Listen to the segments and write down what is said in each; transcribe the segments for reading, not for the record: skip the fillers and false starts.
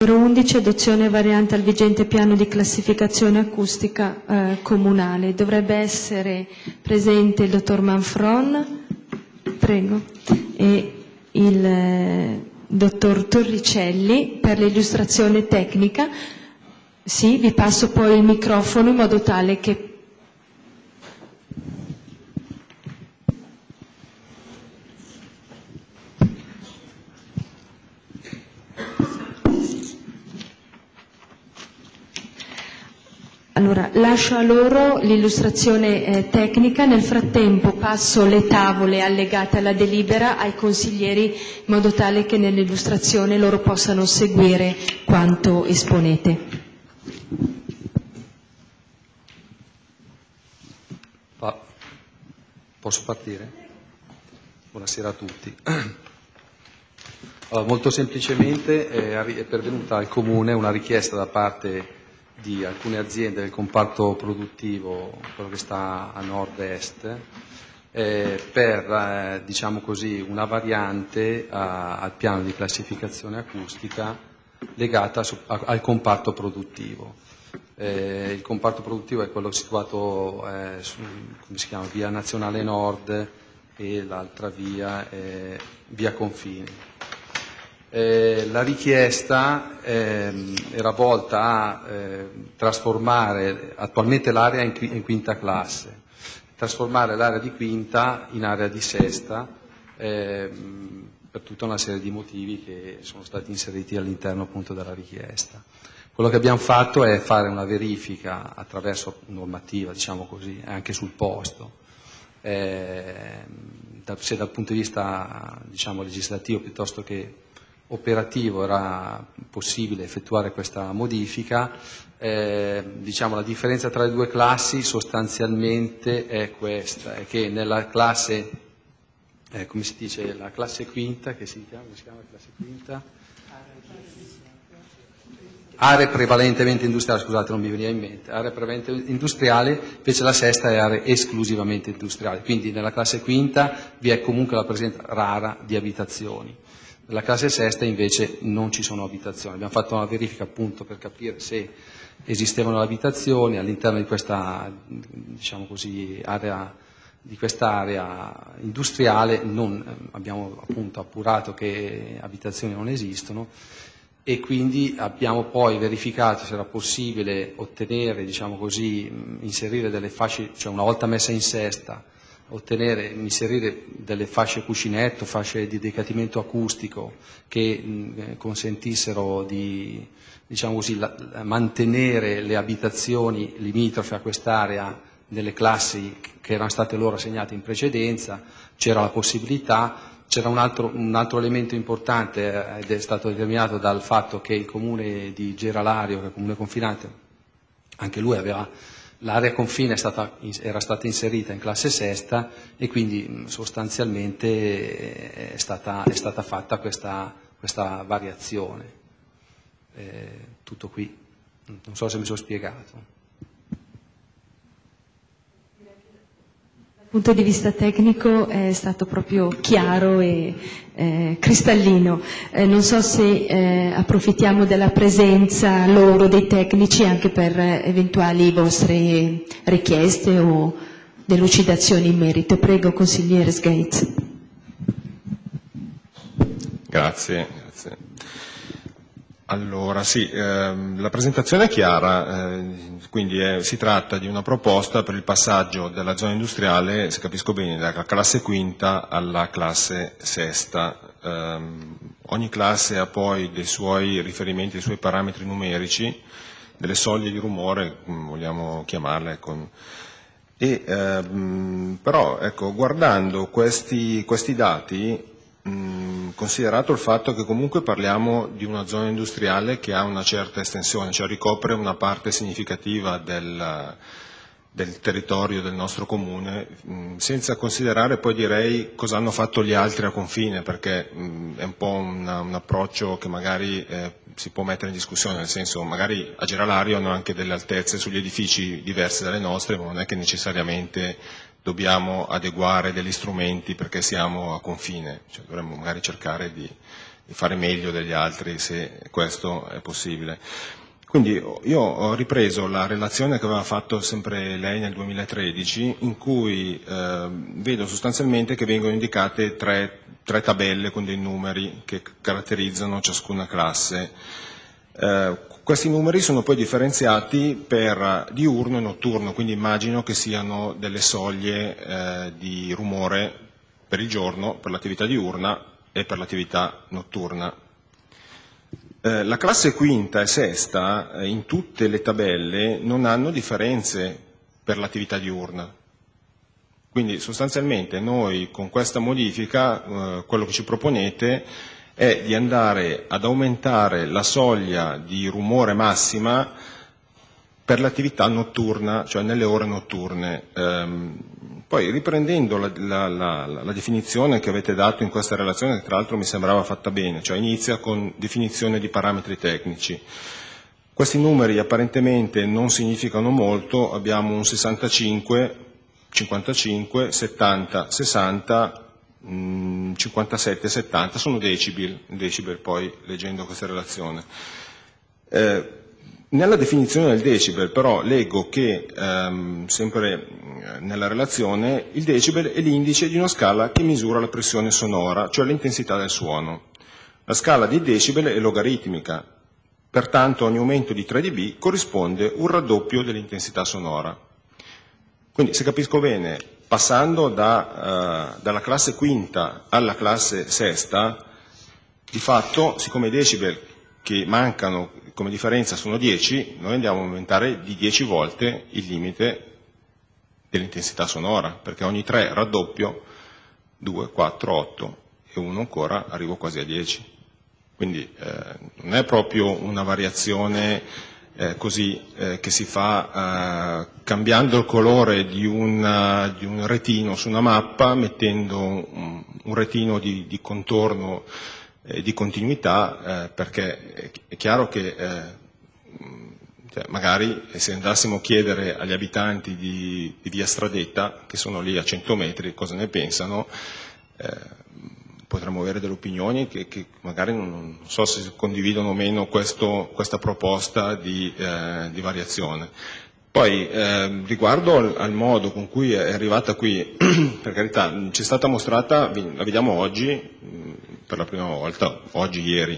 Numero 11, adozione variante al vigente piano di classificazione acustica comunale. Dovrebbe essere presente il dottor Manfron, prego, e il dottor Torricelli per l'illustrazione tecnica. Sì, vi passo poi il microfono in modo tale che... Allora, lascio a loro l'illustrazione tecnica, nel frattempo passo le tavole allegate alla delibera ai consiglieri in modo tale che nell'illustrazione loro possano seguire quanto esponete. Posso partire? Buonasera a tutti. Allora, molto semplicemente è pervenuta al Comune una richiesta da parte di alcune aziende del comparto produttivo, quello che sta a nord-est, per diciamo così, una variante al piano di classificazione acustica legata al comparto produttivo. Il comparto produttivo è quello situato come si chiama, via Nazionale Nord, e l'altra via è via Confini. La richiesta era volta a trasformare attualmente l'area in quinta classe, trasformare l'area di quinta in area di sesta per tutta una serie di motivi che sono stati inseriti all'interno appunto della richiesta. Quello che abbiamo fatto è fare una verifica attraverso normativa, diciamo così, anche sul posto, se dal punto di vista diciamo legislativo piuttosto che operativo era possibile effettuare questa modifica. Diciamo, la differenza tra le due classi sostanzialmente è questa, è che nella classe, come si dice, la classe quinta, come si chiama la classe quinta? Aree prevalentemente industriali, scusate non mi veniva in mente, aree prevalentemente industriali, invece la sesta è aree esclusivamente industriali, quindi nella classe quinta vi è comunque la presenza rara di abitazioni. Nella classe sesta invece non ci sono abitazioni. Abbiamo fatto una verifica appunto per capire se esistevano le abitazioni all'interno di questa, diciamo così, area, di quest'area industriale. Abbiamo appunto appurato che abitazioni non esistono e quindi abbiamo poi verificato se era possibile ottenere, diciamo così, inserire delle fasce, cioè una volta messa in sesta, inserire delle fasce cuscinetto, fasce di decadimento acustico che consentissero di, diciamo così, mantenere le abitazioni limitrofe a quest'area nelle classi che erano state loro assegnate in precedenza. C'era la possibilità. C'era un altro elemento importante ed è stato determinato dal fatto che il comune di Geralario, che è il comune confinante, anche lui aveva l'area confine era stata inserita in classe sesta e quindi sostanzialmente è stata fatta questa variazione. Tutto qui. Non so se mi sono spiegato. Dal punto di vista tecnico è stato proprio chiaro e cristallino. Non so se approfittiamo della presenza loro dei tecnici anche per eventuali vostre richieste o delucidazioni in merito. Prego, consigliere Sgates. Grazie. Allora, sì, la presentazione è chiara, quindi si tratta di una proposta per il passaggio della zona industriale, se capisco bene, dalla classe quinta alla classe sesta. Ogni classe ha poi dei suoi riferimenti, dei suoi parametri numerici, delle soglie di rumore, vogliamo chiamarle, però ecco, guardando questi dati, considerato il fatto che comunque parliamo di una zona industriale che ha una certa estensione, cioè ricopre una parte significativa del territorio del nostro comune, senza considerare poi direi cosa hanno fatto gli altri a confine, perché è un po' un approccio che magari si può mettere in discussione, nel senso magari a Geralario hanno anche delle altezze sugli edifici diverse dalle nostre, ma non è che necessariamente dobbiamo adeguare degli strumenti perché siamo a confine, cioè dovremmo magari cercare di fare meglio degli altri, se questo è possibile. Quindi io ho ripreso la relazione che aveva fatto sempre lei nel 2013, in cui vedo sostanzialmente che vengono indicate tre tabelle con dei numeri che caratterizzano ciascuna classe. Questi numeri sono poi differenziati per diurno e notturno, quindi immagino che siano delle soglie di rumore per il giorno, per l'attività diurna e per l'attività notturna. La classe quinta e sesta in tutte le tabelle non hanno differenze per l'attività diurna. Quindi sostanzialmente noi con questa modifica quello che ci proponete è di andare ad aumentare la soglia di rumore massima per l'attività notturna, cioè nelle ore notturne. Poi riprendendo la definizione che avete dato in questa relazione, che tra l'altro mi sembrava fatta bene, cioè inizia con definizione di parametri tecnici. Questi numeri apparentemente non significano molto, abbiamo un 65, 55, 70, 60, 57, 70, sono decibel poi leggendo questa relazione. Nella definizione del decibel però leggo che, sempre nella relazione, il decibel è l'indice di una scala che misura la pressione sonora, cioè l'intensità del suono. La scala di decibel è logaritmica, pertanto ogni aumento di 3 dB corrisponde un raddoppio dell'intensità sonora. Quindi, se capisco bene, passando dalla classe quinta alla classe sesta, di fatto, siccome i decibel che mancano come differenza sono 10, noi andiamo a aumentare di 10 volte il limite dell'intensità sonora, perché ogni 3 raddoppio, 2, 4, 8 e 1 ancora, arrivo quasi a 10. Quindi non è proprio una variazione così che si fa cambiando il colore di un retino su una mappa, mettendo un retino di contorno di continuità, perché è chiaro che magari se andassimo a chiedere agli abitanti di via Stradetta, che sono lì a 100 metri, cosa ne pensano, potremmo avere delle opinioni che magari non so se condividono o meno questa proposta di variazione. Poi riguardo al modo con cui è arrivata qui, per carità, ci è stata mostrata, la vediamo oggi, per la prima volta, oggi, ieri.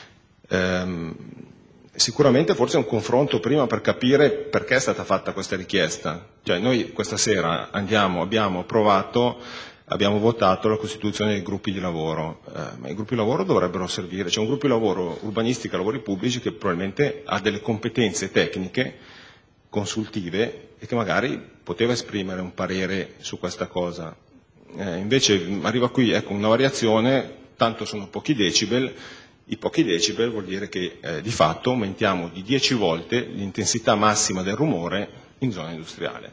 Sicuramente forse un confronto prima per capire perché è stata fatta questa richiesta. Cioè noi questa sera abbiamo approvato, abbiamo votato la costituzione dei gruppi di lavoro, ma i gruppi di lavoro dovrebbero servire, c'è un gruppo di lavoro urbanistica lavori pubblici che probabilmente ha delle competenze tecniche, consultive e che magari poteva esprimere un parere su questa cosa. Invece arriva qui, ecco, una variazione, tanto sono pochi decibel, i pochi decibel vuol dire che di fatto aumentiamo di 10 volte l'intensità massima del rumore in zona industriale.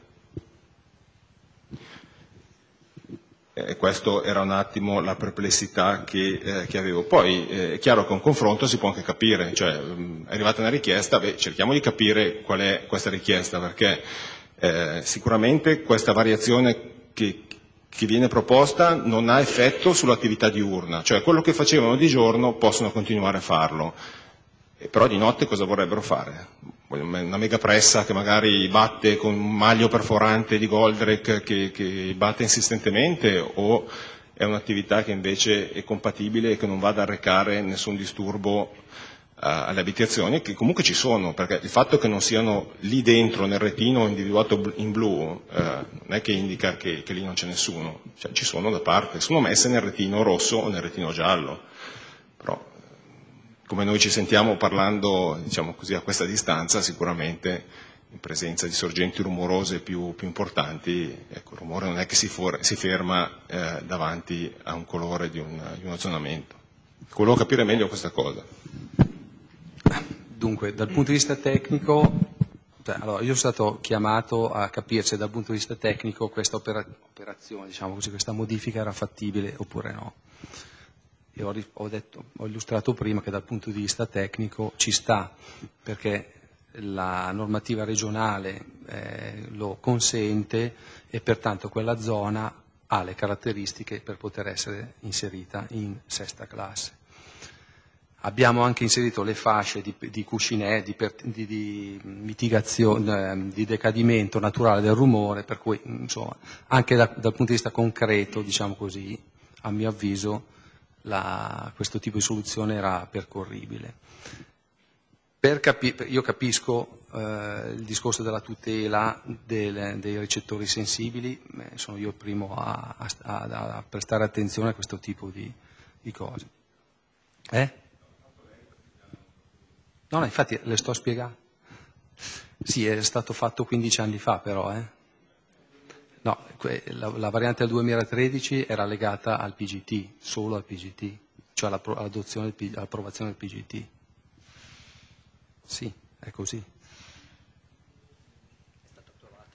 Questo era un attimo la perplessità che avevo. Poi è chiaro che un confronto si può anche capire, cioè è arrivata una richiesta, cerchiamo di capire qual è questa richiesta, perché sicuramente questa variazione che viene proposta non ha effetto sull'attività diurna, cioè quello che facevano di giorno possono continuare a farlo, però di notte cosa vorrebbero fare? Una megapressa che magari batte con un maglio perforante di Goldrake che batte insistentemente, o è un'attività che invece è compatibile e che non va ad arrecare nessun disturbo alle abitazioni, che comunque ci sono, perché il fatto che non siano lì dentro nel retino individuato in blu non è che indica che lì non c'è nessuno, cioè ci sono da parte, sono messe nel retino rosso o nel retino giallo, però come noi ci sentiamo parlando, diciamo così, a questa distanza, sicuramente in presenza di sorgenti rumorose più importanti, ecco, il rumore non è che si ferma davanti a un colore di un azonamento. Volevo capire meglio questa cosa. Dunque, dal punto di vista tecnico, allora io sono stato chiamato a capire se dal punto di vista tecnico questa operazione, diciamo così, questa modifica era fattibile oppure no. E ho illustrato prima che dal punto di vista tecnico ci sta, perché la normativa regionale lo consente e pertanto quella zona ha le caratteristiche per poter essere inserita in sesta classe. Abbiamo anche inserito le fasce di cuscinetto, di mitigazione, di decadimento naturale del rumore, per cui insomma, anche dal punto di vista concreto, diciamo così, a mio avviso questo tipo di soluzione era percorribile. Io capisco il discorso della tutela dei recettori sensibili, sono io il primo a prestare attenzione a questo tipo di cose. No, infatti le sto spiegando. Sì, è stato fatto 15 anni fa però. No, la variante del 2013 era legata al PGT, solo al PGT, cioè all'approvazione del PGT. Sì, è così. È stato approvato.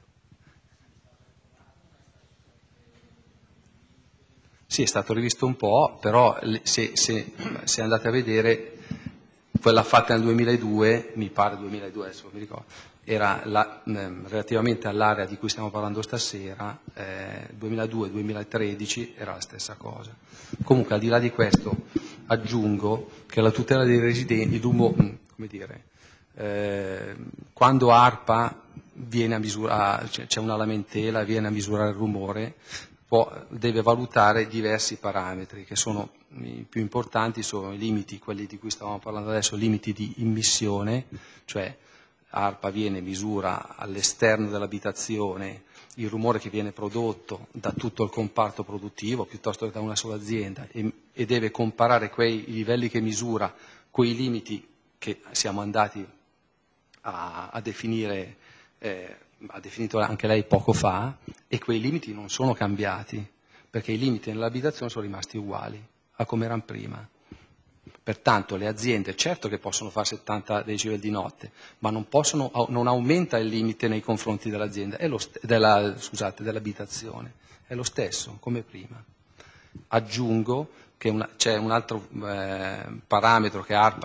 Sì, è stato rivisto un po', però se andate a vedere, quella fatta nel 2002, mi pare 2002, adesso mi ricordo, era relativamente all'area di cui stiamo parlando stasera, 2002-2013 era la stessa cosa. Comunque, al di là di questo, aggiungo che la tutela dei residenti, come dire, quando ARPA viene a misurare, c'è una lamentela, viene a misurare il rumore, deve valutare diversi parametri che sono i più importanti, sono i limiti, quelli di cui stavamo parlando adesso, limiti di immissione, cioè ARPA viene, misura all'esterno dell'abitazione il rumore che viene prodotto da tutto il comparto produttivo piuttosto che da una sola azienda e deve comparare quei livelli che misura con i limiti che siamo andati a definire, ha definito anche lei poco fa, e quei limiti non sono cambiati, perché i limiti nell'abitazione sono rimasti uguali a come erano prima. Pertanto le aziende certo che possono fare 70 decibel di notte, ma non aumenta il limite nei confronti dell'azienda, dell'abitazione, è lo stesso come prima. Aggiungo che c'è un altro parametro che ARPA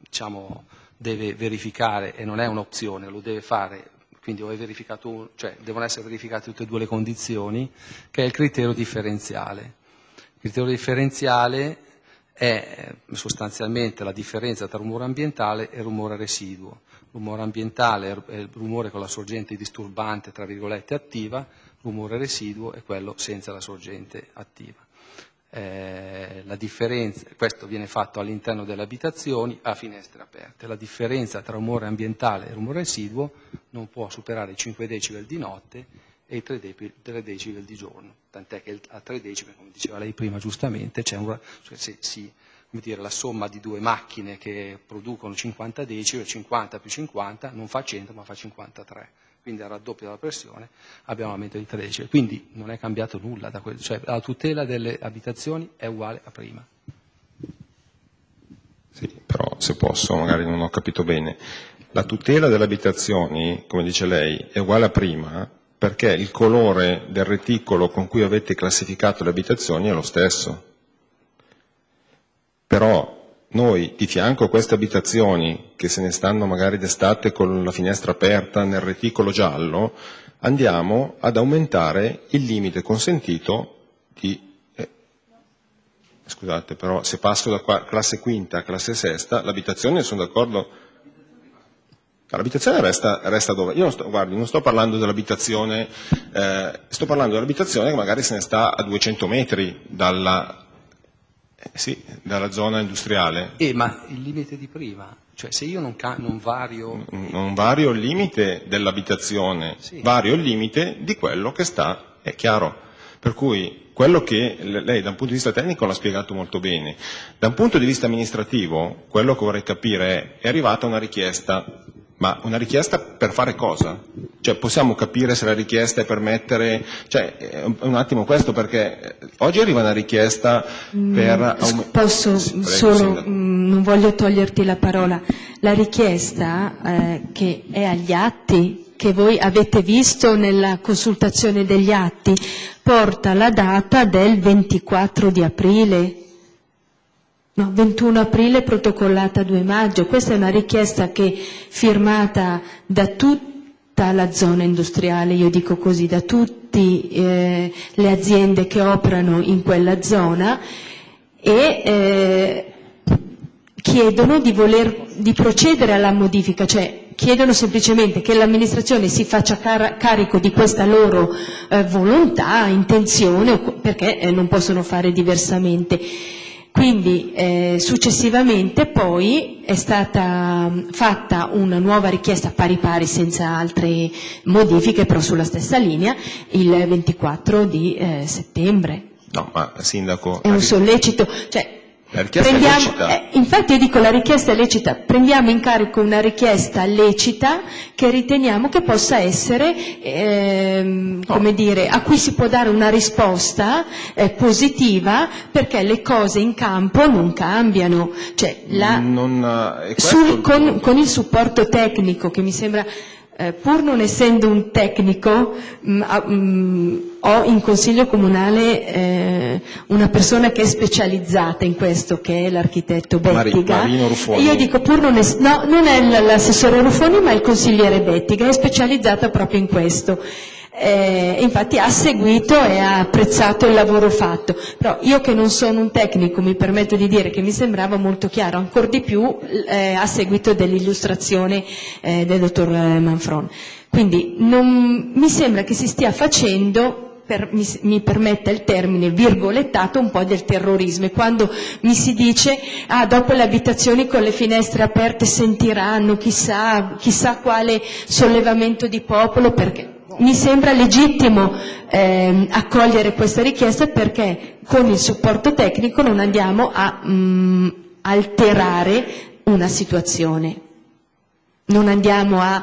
deve verificare, e non è un'opzione, lo deve fare, quindi devono essere verificate tutte e due le condizioni, che è il criterio differenziale. Il criterio differenziale è sostanzialmente la differenza tra rumore ambientale e rumore residuo. Rumore ambientale è il rumore con la sorgente disturbante, tra virgolette, attiva, rumore residuo è quello senza la sorgente attiva. La differenza, questo viene fatto all'interno delle abitazioni a finestre aperte. La differenza tra rumore ambientale e rumore residuo non può superare i 5 decibel di notte e i 3 decibel di giorno, tant'è che a 3 decibel, come diceva lei prima giustamente, la somma di due macchine che producono 50 decibel, 50 più 50 non fa 100 ma fa 53, quindi al raddoppio della pressione abbiamo un aumento di 3 decibel, quindi non è cambiato nulla, cioè la tutela delle abitazioni è uguale a prima. Sì, però se posso, magari non ho capito bene, la tutela delle abitazioni, come dice lei, è uguale a prima, perché il colore del reticolo con cui avete classificato le abitazioni è lo stesso. Però noi di fianco a queste abitazioni che se ne stanno magari d'estate con la finestra aperta nel reticolo giallo, andiamo ad aumentare il limite consentito di... Scusate, però se passo da classe quinta a classe sesta, l'abitazione, sono d'accordo... L'abitazione resta dove? Io non sto parlando dell'abitazione, sto parlando dell'abitazione che magari se ne sta a 200 metri dalla zona industriale. Ma il limite di prima, cioè se io non vario... Non vario il limite dell'abitazione, sì. Vario il limite di quello che sta, è chiaro. Per cui quello che lei da un punto di vista tecnico l'ha spiegato molto bene. Da un punto di vista amministrativo, quello che vorrei capire è arrivata una richiesta. Ma una richiesta per fare cosa? Cioè possiamo capire se la richiesta è per mettere, cioè un attimo questo, perché oggi arriva una richiesta per... Posso solo, non voglio toglierti la parola, la richiesta che è agli atti, che voi avete visto nella consultazione degli atti, porta la data del 24 di aprile. No, 21 aprile protocollata 2 maggio, questa è una richiesta che firmata da tutta la zona industriale, io dico così, da tutte le aziende che operano in quella zona e chiedono di procedere alla modifica, cioè chiedono semplicemente che l'amministrazione si faccia carico di questa loro volontà, intenzione, perché non possono fare diversamente. Quindi successivamente poi è stata fatta una nuova richiesta pari pari senza altre modifiche, però sulla stessa linea, il 24 di settembre. No, ma Sindaco... È un sollecito, cioè la richiesta è lecita. Infatti io dico la richiesta è lecita, prendiamo in carico una richiesta lecita che riteniamo che possa essere, come dire, a cui si può dare una risposta positiva, perché le cose in campo non cambiano. Cioè, con il supporto tecnico che mi sembra... pur non essendo un tecnico, ho in consiglio comunale una persona che è specializzata in questo, che è l'architetto Bettiga. Marino Ruffoni. Io dico pur non è l'assessore Ruffoni, ma il consigliere Bettiga, è specializzata proprio in questo. Infatti ha seguito e ha apprezzato il lavoro fatto, però io che non sono un tecnico mi permetto di dire che mi sembrava molto chiaro, ancor di più a seguito dell'illustrazione del dottor Manfron. Quindi non mi sembra che si stia facendo, mi permetta il termine virgolettato, un po' del terrorismo, e quando mi si dice dopo le abitazioni con le finestre aperte sentiranno chissà quale sollevamento di popolo, perché mi sembra legittimo accogliere questa richiesta, perché con il supporto tecnico non andiamo a alterare una situazione, non andiamo a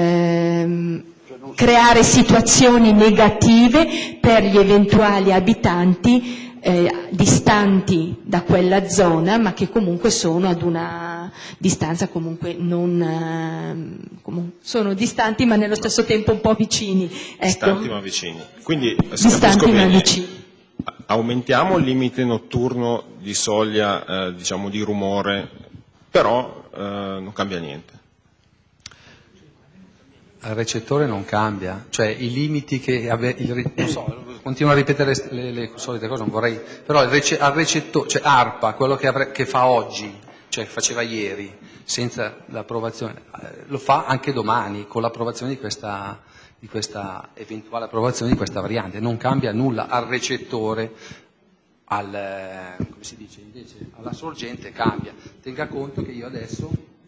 creare situazioni negative per gli eventuali abitanti distanti da quella zona, ma che comunque sono ad una distanza comunque non sono distanti, ma nello stesso tempo un po' vicini. Ecco. Distanti ma vicini. Quindi distanti ma vicini. Aumentiamo il limite notturno di soglia, diciamo di rumore, però non cambia niente. Al recettore non cambia, cioè i limiti che non so, continuo a ripetere le solite cose, non vorrei, però al recettore, cioè ARPA, quello che fa oggi, cioè faceva ieri, senza l'approvazione, lo fa anche domani con l'approvazione di questa eventuale approvazione di questa variante, non cambia nulla al recettore, come si dice invece, alla sorgente cambia. Tenga conto che io adesso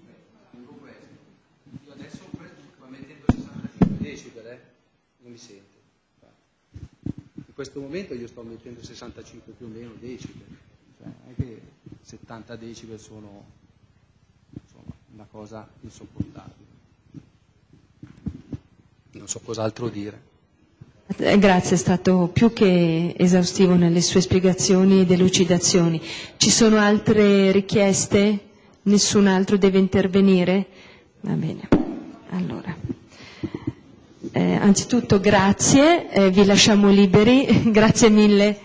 decibel, non mi sente. In questo momento io sto mettendo 65 più o meno decibel, cioè non è che 70 decibel sono una cosa insopportabile. Non so cos'altro dire. Grazie, è stato più che esaustivo nelle sue spiegazioni e delucidazioni. Ci sono altre richieste? Nessun altro deve intervenire? Va bene. Allora. Anzitutto grazie, vi lasciamo liberi, grazie mille.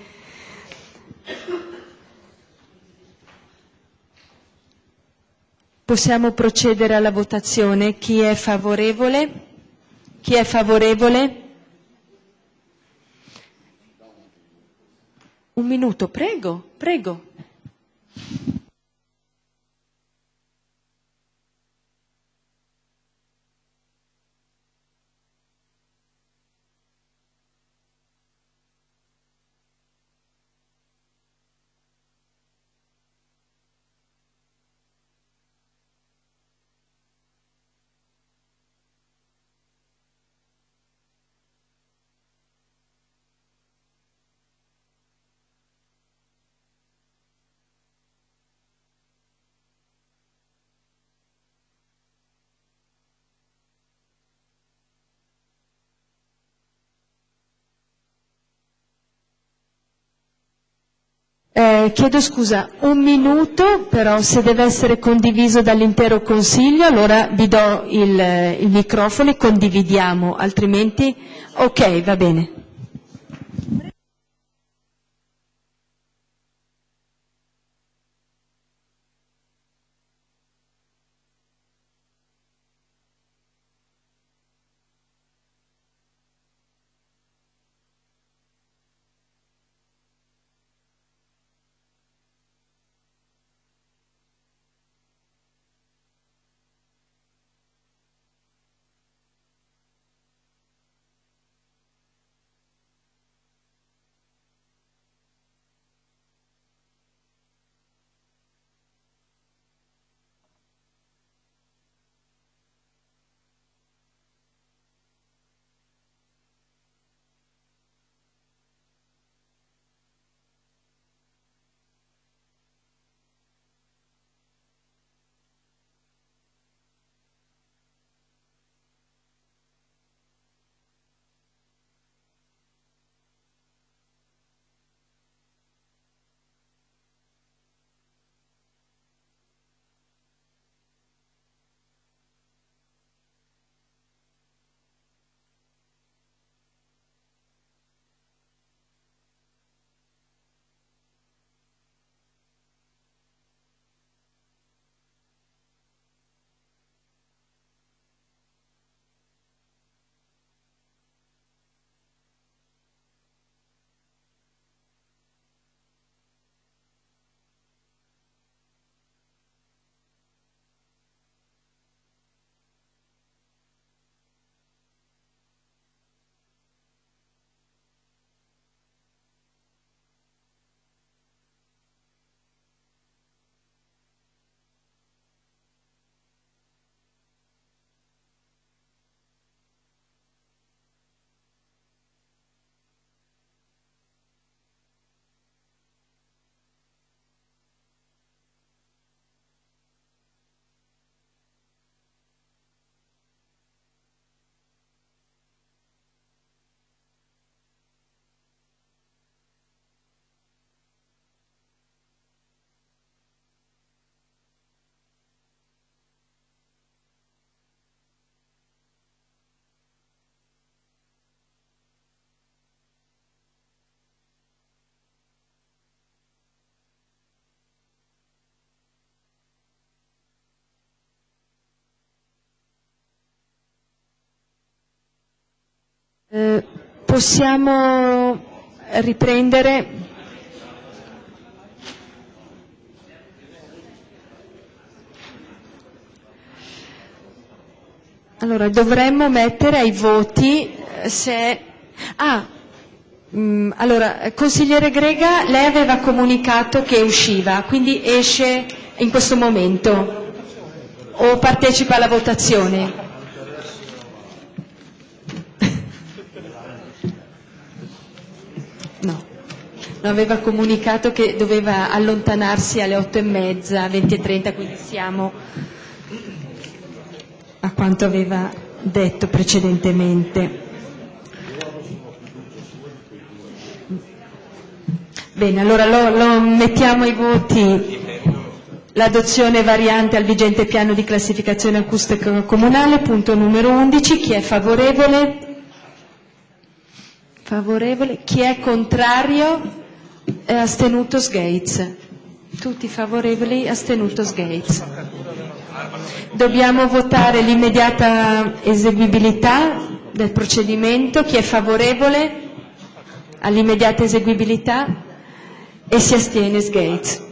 Possiamo procedere alla votazione. Chi è favorevole? Chi è favorevole? Un minuto, prego, prego. Chiedo scusa, un minuto, però se deve essere condiviso dall'intero Consiglio, allora vi do il microfono e condividiamo, altrimenti... Ok, va bene. Possiamo riprendere. Allora, dovremmo mettere ai voti se... allora, consigliere Grega, lei aveva comunicato che usciva, quindi esce in questo momento o partecipa alla votazione? No, aveva comunicato che doveva allontanarsi alle 8:30, 20:30, quindi siamo a quanto aveva detto precedentemente. Bene, allora lo mettiamo ai voti l'adozione variante al vigente piano di classificazione acustica comunale, punto numero 11. Chi è favorevole? Favorevole. Chi è contrario? Astenuto Sgates. Tutti favorevoli, astenuto Sgates. Dobbiamo votare l'immediata eseguibilità del procedimento. Chi è favorevole all'immediata eseguibilità? E si astiene Sgates.